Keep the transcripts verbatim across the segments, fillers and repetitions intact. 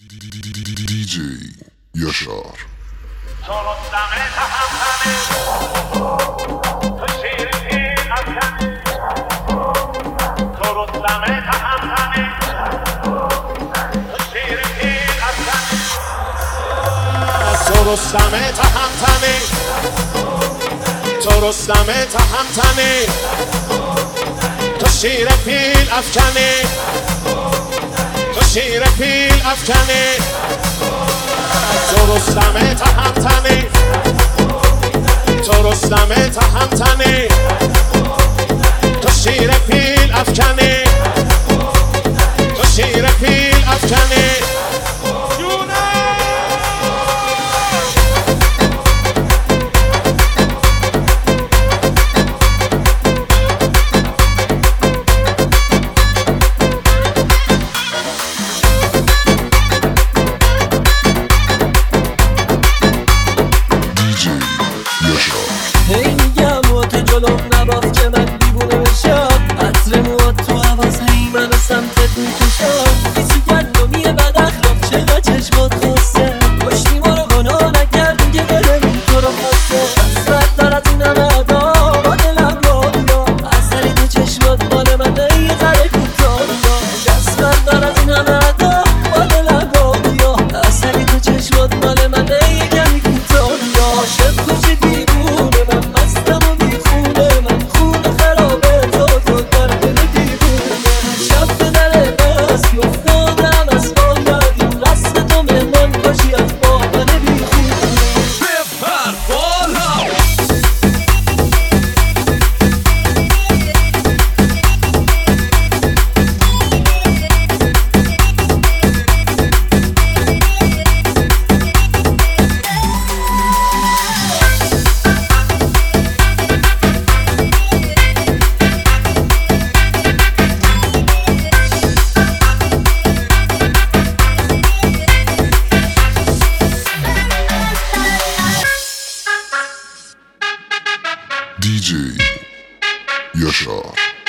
دی جی یاشار تو رستم تهمتنی تو رستم تهمتنی تو شیر پیل افکنی تو شیر پیل افکنی تو رستم تهمتنی تو رستم تهمتنی تو شیر پیل افکنی تو شیر پیل افکنی دی جی یاشار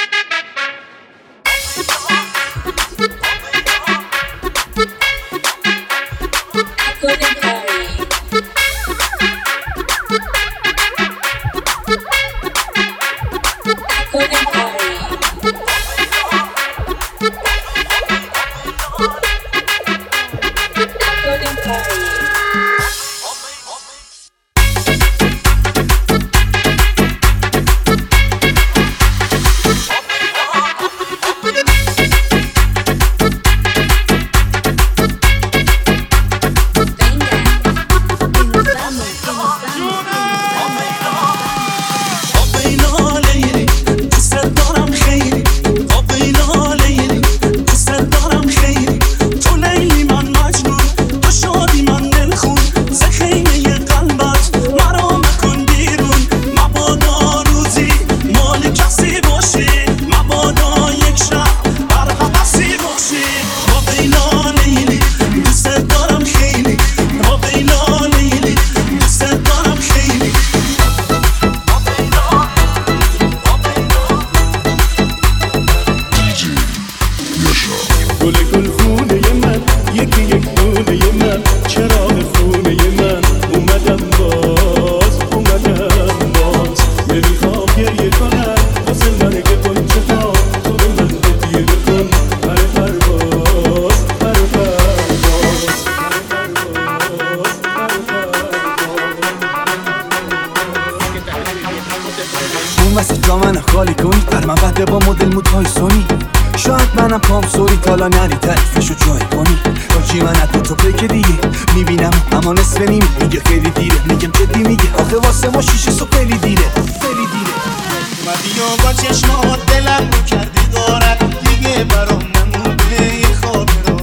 خالی کنی بر من بده با مدل مودهای سونی شاید منم پام سوری تالا نری تعریفشو جای کنی باجی من حتی تو پک دیگه میبینم اما نصف نیم میگه خیلی دیره میگم جدی میگه آخه واسه ما شیشه سو خیلی دیره خیلی دیره اومدی و با چشمات دلم رو کردی غارت دیگه برام نمونده یه خواب رو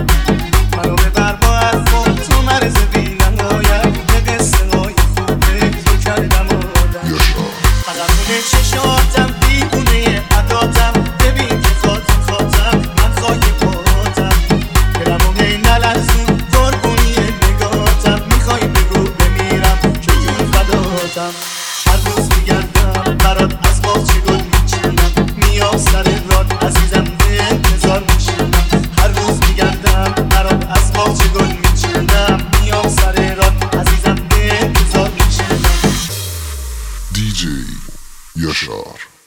منو ببر با حرفات تو مرز بی‌نهایت به قصه های خوبه تو کردم آدم قدمون چشاتم دیوونه عداتم ببین که خاطر خاطم من خاک پاتم دلمو هی نلرزون قربونی نگاتم میخوای بگو بمیرم که جون فداتم هر روز میگردم برات از باغچه گل میچینم میام سر راد عزیزم به انتظار میشینم هر روز یاشار.